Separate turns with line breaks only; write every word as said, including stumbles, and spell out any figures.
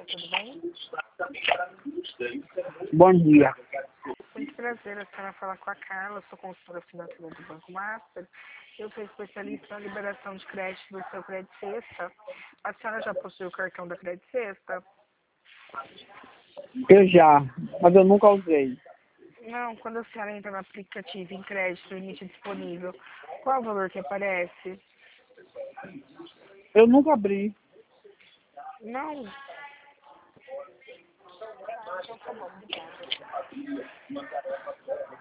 tudo bem?
Bom dia.
Muito prazer, a senhora falar com a Carla, sou consultora financeira do Banco Master. Eu sou especialista na liberação de crédito do seu Crédito Sexta. A senhora já possui o cartão da Crédito Sexta?
Eu já, mas eu nunca usei.
Não, quando a senhora entra no aplicativo em crédito, limite disponível, qual o valor que aparece?
Eu nunca abri.
Não. Então tá bom, obrigada.